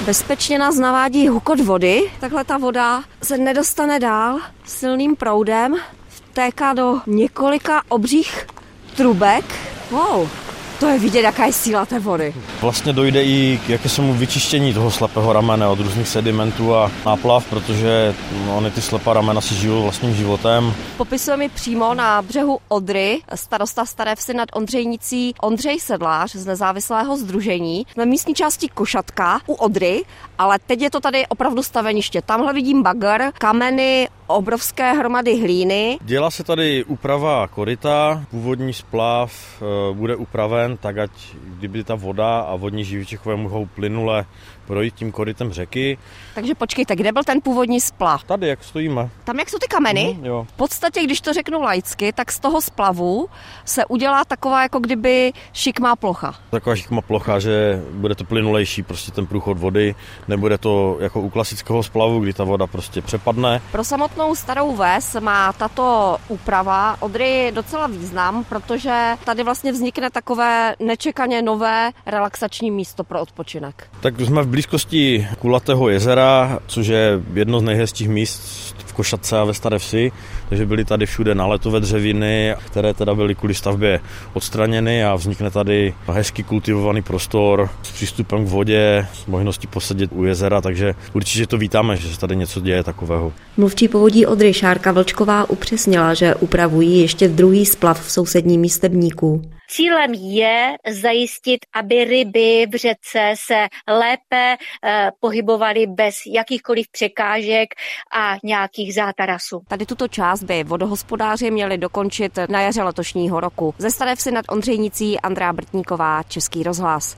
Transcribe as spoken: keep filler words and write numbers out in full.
Bezpečně nás navádí hukot vody. Takhle ta voda se nedostane dál silným proudem. Vtéká do několika obřích trubek. Wow, to je vidět, jaká je síla té vody. Vlastně dojde i k jakému vyčištění toho slepého ramene od různých sedimentů a náplav, protože no, ony ty slepá ramena si žijou vlastním životem. Popisuje mi přímo na břehu Odry starosta Staré Vsi nad Ondřejnicí Ondřej Sedlář z nezávislého sdružení. Na místní části Košatka u Odry, ale teď je to tady opravdu staveniště. Tamhle vidím bagr, kameny, obrovské hromady hlíny. Dělá se tady úprava koryta, původní splav e, bude upraven tak, ať kdyby ta voda a vodní živočichové mohou plynule projít tím korytem řeky. Takže počkejte, kde byl ten původní splav? Tady, jak stojíme. Tam, jak jsou ty kameny? Mm, jo. V podstatě, když to řeknu laicky, tak z toho splavu se udělá taková, jako kdyby šikmá plocha. Taková šikmá plocha, že bude to plynulejší, prostě ten průchod vody, nebude to jako u klasického splavu, kdy ta voda prostě přepadne. Pro samotnou Starou Ves má tato úprava Odry docela význam, protože tady vlastně vznikne takové nečekaně nové relaxační místo pro odpočinek. Tak jsme v blízkosti Kulatého jezera, což je jedno z nejhezčích míst v Košatce a ve Staré Vsi, takže byly tady všude náletové dřeviny, které teda byly kvůli stavbě odstraněny a vznikne tady hezky kultivovaný prostor s přístupem k vodě, s možností posedět u jezera, takže určitě to vítáme, že se tady něco děje takového. Mluvčí povodí Odry Šárka Vlčková upřesnila, že upravují ještě druhý splav v sousedním místebníku. Cílem je zajistit, aby ryby v řece se lépe eh, pohybovaly bez jakýchkoliv překážek a nějakých zátarasů. Tady tuto část by vodohospodáři měli dokončit na jaře letošního roku. Ze Staré Vsi nad Ondřejnicí Andrea Brtníková, Český rozhlas.